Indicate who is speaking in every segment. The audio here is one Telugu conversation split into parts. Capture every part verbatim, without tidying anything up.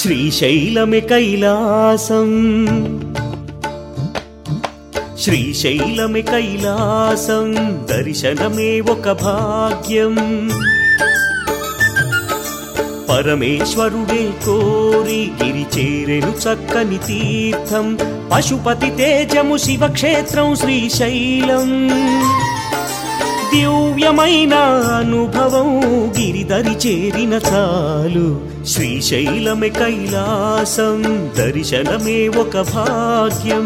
Speaker 1: శ్రీశైలమే కైలాసం శ్రీశైలమే కైలాసం దర్శనమే ఒక భాగ్యం పరమేశ్వరుడే కోరి గిరి చేరెను చక్కని తీర్థం పశుపతి తేజము శివక్షేత్రం శ్రీశైలం దివ్యమైన అనుభవం గిరిదరి చేరిన చాలు శ్రీశైలమే కైలాసం దర్శనమే ఒక భాగ్యం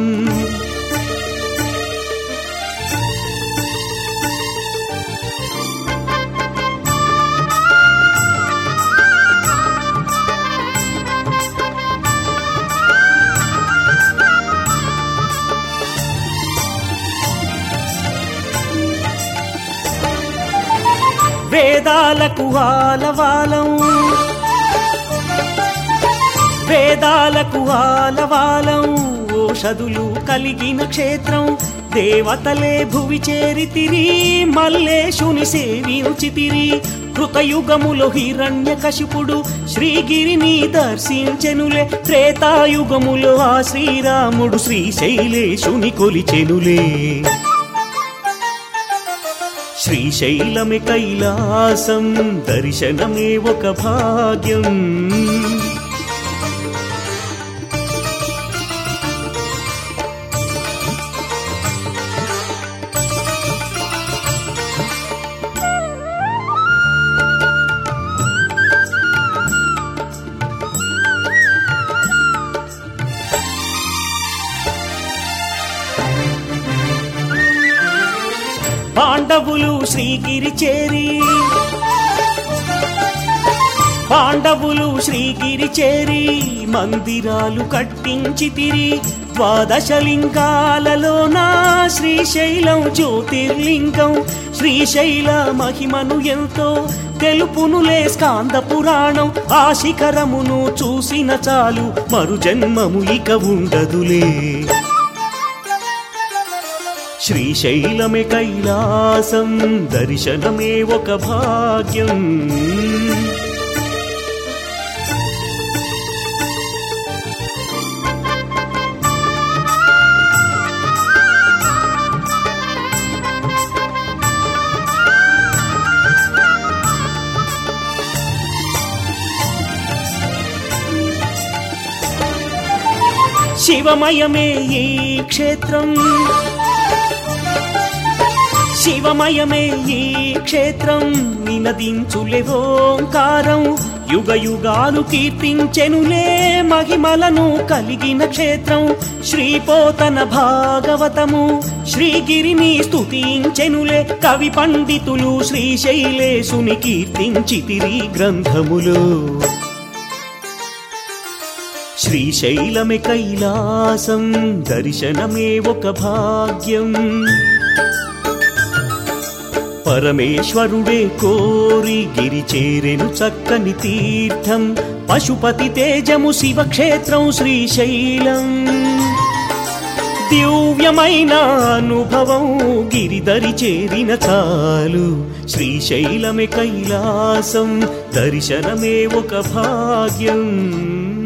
Speaker 1: వేదాలకు ఆలవాలం వేదాలకు ఆలవాలం ఓషధులు కలిగిన క్షేత్రం దేవతలే భువి చేరితిరి మల్లేశుని సేవించితిరి కృతయుగములో హిరణ్యకశిపుడు శ్రీగిరిని దర్శించెనులే త్రేతాయుగములో ఆ శ్రీరాముడు శ్రీశైలేశుని కొలిచెనులే శ్రీశైలమే కైలాసం దర్శనమే ఒక భాగ్యం పాండవులు శ్రీగిరి చేరి పాండవులు శ్రీగిరి చేరి మందిరాలు కట్టించితిరి ద్వాదశలింగాలలోన శ్రీశైలం జ్యోతిర్లింగం శ్రీశైల మహిమను ఎంతో తెలుపునులే స్కాంద పురాణం ఆ శిఖరమును చూసిన చాలు మరు జన్మము ఇక ఉండదులే శ్రీశైలమే కైలాసం దర్శనమే ఒక భాగ్యం శివమయమే ఈ క్షేత్రం శివమయమే ఈ క్షేత్రం నినదించులే ఓంకారం యుగ యుగాలు కీర్తించెనులే మహిమలను కలిగిన క్షేత్రం శ్రీపోతన భాగవతము శ్రీగిరిని స్తుతించెనులే కవి పండితులు శ్రీశైలేశుని కీర్తించితిరి గ్రంథములు శ్రీశైలమే కైలాసం దర్శనమే ఒక భాగ్యం పరమేశ్వరుడే కోరి గిరి చేరెను చక్కని తీర్థం పశుపతి తేజము శివక్షేత్రం శ్రీశైలం దివ్యమైన అనుభవం గిరిదరి చేరిన చాలు శ్రీశైలమే కైలాసం దర్శనమే ఒక భాగ్యం